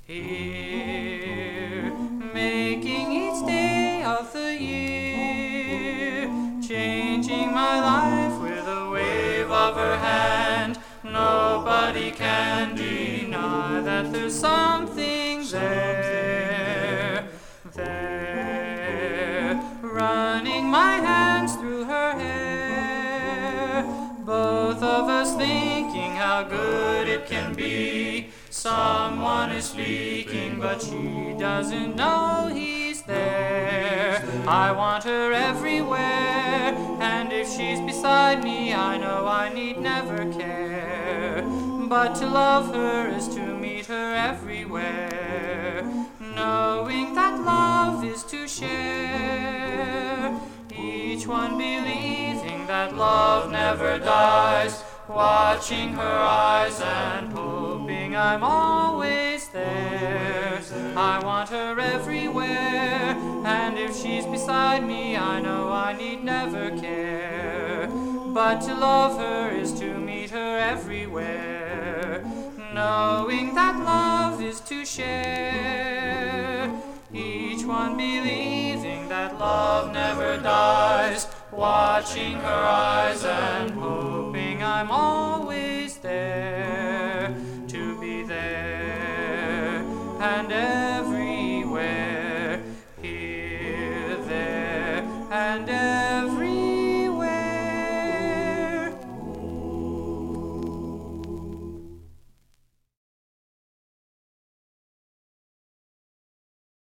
here, making each day of the year, changing my life with a wave of her hand. Nobody can deny that there's something there, running my hands through her hair, both of us thinking how good it can be. Someone is speaking, but she doesn't know he's there. I want her everywhere, and if she's beside me, I know I need never care. But to love her is to meet her everywhere, knowing that love is to share. Each one believing that love never dies, watching her eyes and hoping I'm always there. I want her everywhere, and if she's beside me, I know I need never care. But to love her is to meet her everywhere, knowing that love is to share. Each one believing that love never dies, watching her eyes and hoping I'm always there, to be there and everywhere, here, there, and everywhere.